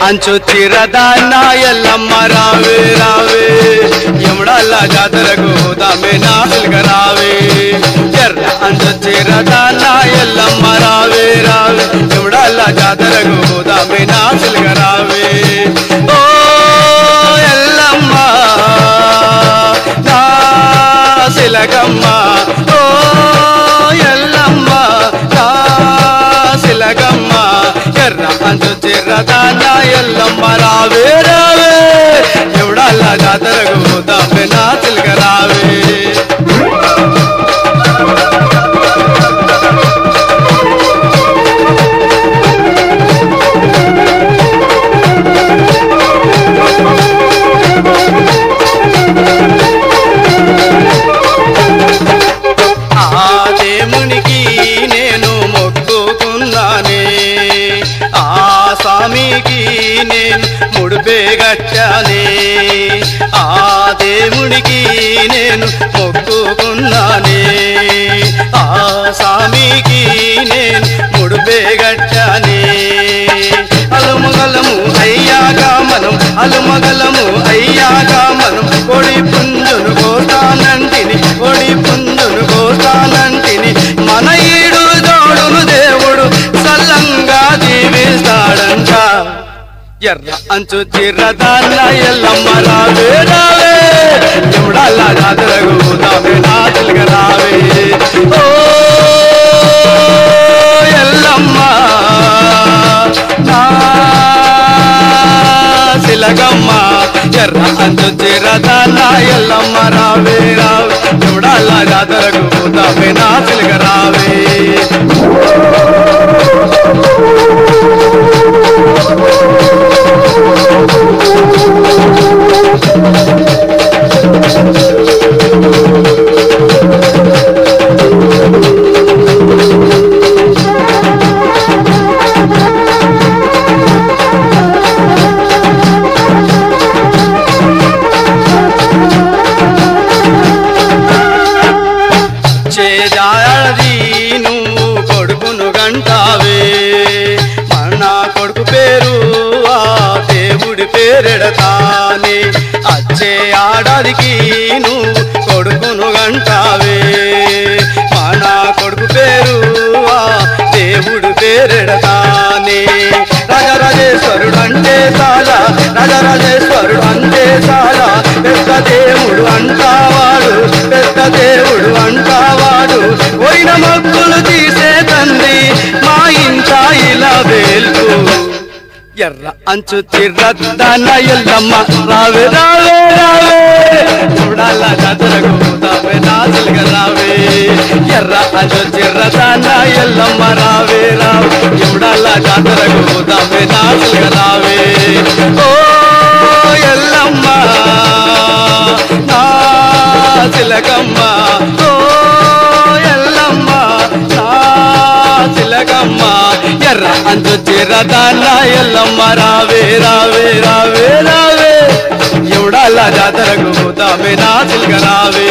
అంచు చిరదాన్న ఎల్లమ్మ రావే రావే యముడాల జాతరకు పోదామే నా చిలక రావే ఎర్ర అంచు చిరదాన్న ఎల్లమ్మ రావే రావే యముడాల జాతరకు పోదామే నా చిలక రావే ఓ ఎల్లమ్మ నా చిలకమ్మ ఓ ఎల్లమ్మ నా చిలకమ్మ ఎర్ర అంచు చిరదాన్న ఎల్లమ్మ రావే రావే యముడాల జాతరకు పోదామే నా చిలక రావే దేవునికి నేను మొక్కుకున్నానే ఆ స్వామికి నేను ముడిపే గట్టానే ఆ దేవునికి నేను మొక్కుకున్నానే ఆ స్వామికి నేను ముడిపే గట్టానే అలుమగలము అయ్యాక మనం అలుమగలము అయ్యాక మనం కొడి పుంజును కోస్తానంటిని కొడి పుంజును కోస్తానంటిని మన ఈడు జోడును దేవుడు సల్లంగా జీవిస్తాడంట ఎర్ర అంచు చిరదాన్న ఎల్లమ్మ రావే రావే యముడాల జాతరకు పోదామే నా చిలక రావే ఓ ఎల్లమ్మ నా చిలకమ్మ ఎర్ర అంచు చిరదాన్న ఎల్లమ్మ రావే రావే యముడాల జాతరకు పోదామే నా చిలక రావే చేజాడి నువ్వు కొడుకును గంటావే మన కొడుకు పేరు ఆ దేవుడి పేరెడతానే అచ్చే ఆడాదికి నువ్వు కొడుకును గంటావే మన కొడుకు పేరు ఆ దేవుడి పేరెడతానే రాజరాజేశ్వరుడు అంటే చాలా రాజరాజేశ్వరుడు అంటే చాలా పెద్ద దేవుడు అంటావాడు పెద్ద దేవుడు అంటావాడు పోయిన మొక్కులు తీసే తండ్రి మా ఇంట ఇలా వేల్పు ఎర్ర అంచు చిరదాన్న ఎల్లమ్మ రావే రావే రావే చూడాల జాతరకు పోదామే నా చిలక రావే ఎర్ర అంచు చిరదాన్న ఎల్లమ్మ రావే రావే చూడాల జాతరకు పోదామే నా చిలక రావే ఓ ఎల్లమ్మ నా చిలకమ్మ ఓ ఎల్లమ్మ నా చిలకమ్మ ఎర్ర అంచు చిరదాన్న ఎల్లమ్మ రావే రావే రావే రావే యముడాల జాతరకు పోదామే నా చిలక రావే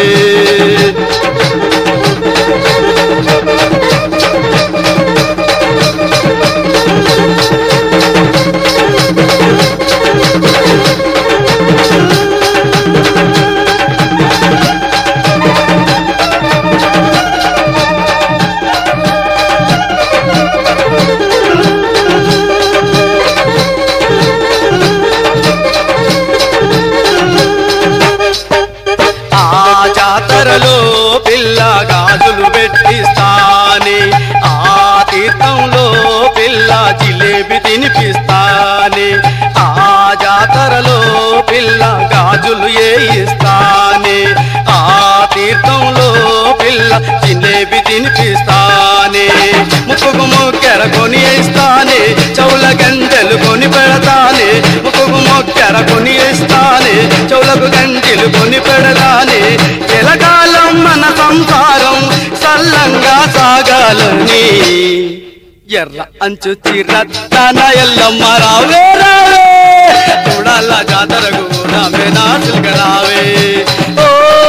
జాతరలో పిల్ల గాజులు పెట్టిస్తానే ఆ తీర్థంలో పిల్ల జిలేబి తినిపిస్తానే ఆ జాతరలో పిల్ల గాజులు వేయిస్తానే ఆ తీర్థంలో పిల్ల జిలేబి తినిపిస్తానే ముక్కుకు మొక్కెర కొని ఇస్తానే చౌల గంటలు కొని పెడతానే ముక్కుకు మొక్కెర కొని ఇస్తానే చౌలకు గంటలు కొని పెడతానే ఎలకాలం మన సంసారం సల్లంగా సాగాలని ఎర్ర అంచు చిరదాన్న ఎల్లమ్మ రావే రావే చూడాల జాతరకు పోదామే నా చిలక రావే ఓ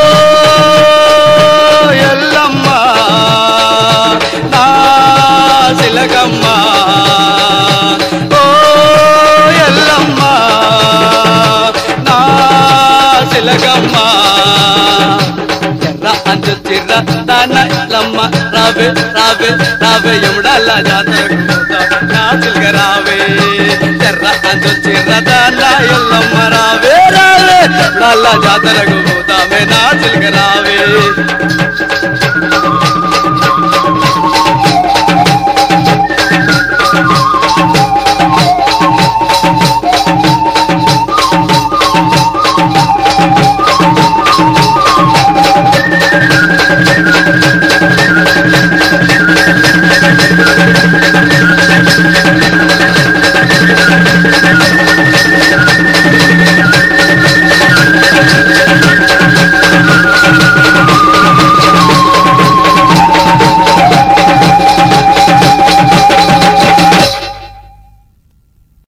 ఎల్లమ్మ నా చిలకమ్మ ఓ ఎల్లమ్మ ఎల్లమ్మ ఎర్ర అంచు చిర్ర దాన ఎల్లమ్మ రావే రావే రావే ఎముడల్ల జాతరకు పోదామే నా చిలక రావే ఎర్ర అంచు చిర్ర దాన ఎల్లమ్మ రావే రావే ఎముడల్ల జాతరకు పోదామే నా చిలక రావే